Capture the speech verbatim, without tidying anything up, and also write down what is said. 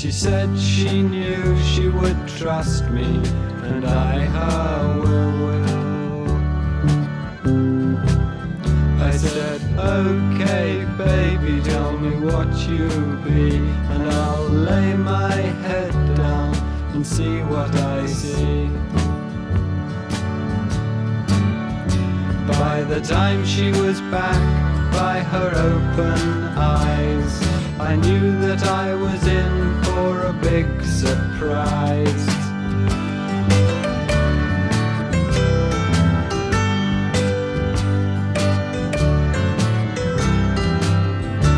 She said she knew she would trust me, and I her will will. I said, okay baby, tell me what you be, and I'll lay my head down and see what I see. By the time she was back, by her open eyes, I knew that I was in for a big surprise.